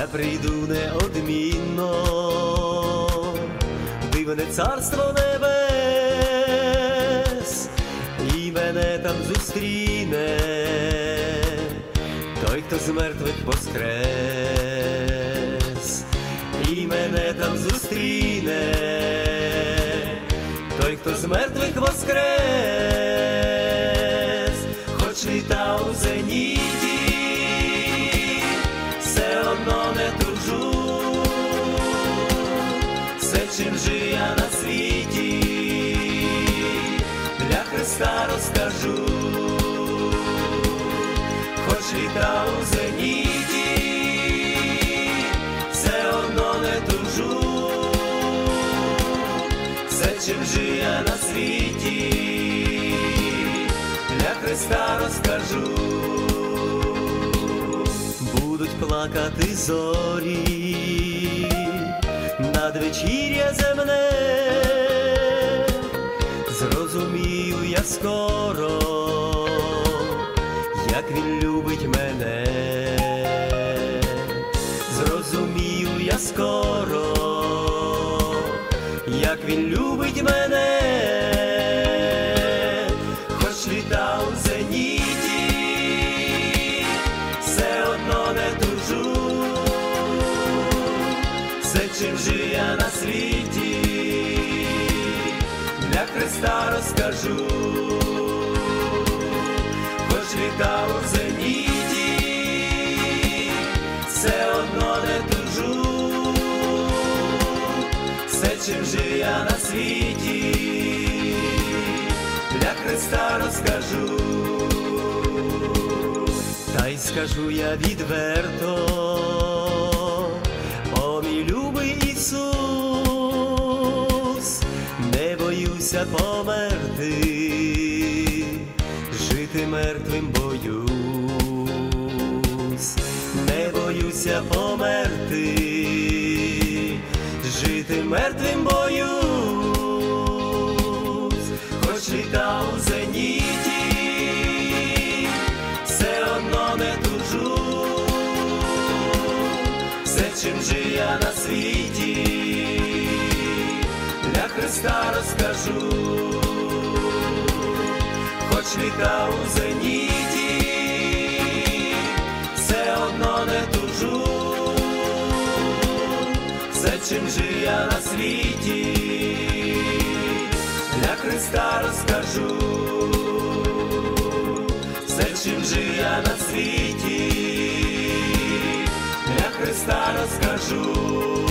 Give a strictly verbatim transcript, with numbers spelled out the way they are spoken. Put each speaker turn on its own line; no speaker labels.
я прийду неодмінно, дивне царство небес, і мене там зустріне той, хто з мертвих воскрес, і мене там зустріне той, хто з мертвих воскрес, хоч літа у зеніті, все одно не туджу, все, чим жив я на світі, для Христа розкажу, хоч літа у зеніті, все одно не туджу, все, чим жив я на світі, для Христа розкажу. Будуть плакати зорі над вечір'я земне, зрозумію я скоро, як він любить мене, зрозумію я скоро, як він любить мене, хоч літа у зеніті, все одно не туджу, все, чим жив я на світі, для Христа розкажу, хоч літа у зеніті, все одно не туджу, все, чим жив я на світі, для Христа розкажу. Та й скажу я відверто, о мій любий Ісус, не боюся померти, жити мертвим боюсь, не боюся померти, жити мертвим боюсь, хоч літа у зеніті, все одно не туджу, все, чим жив я на світі, для Христа розкажу, хоч літа у зеніті, все одно не туджу, все, чим жив я на світі, для Христа розкажу, все, чим жив я на світі, для Христа розкажу.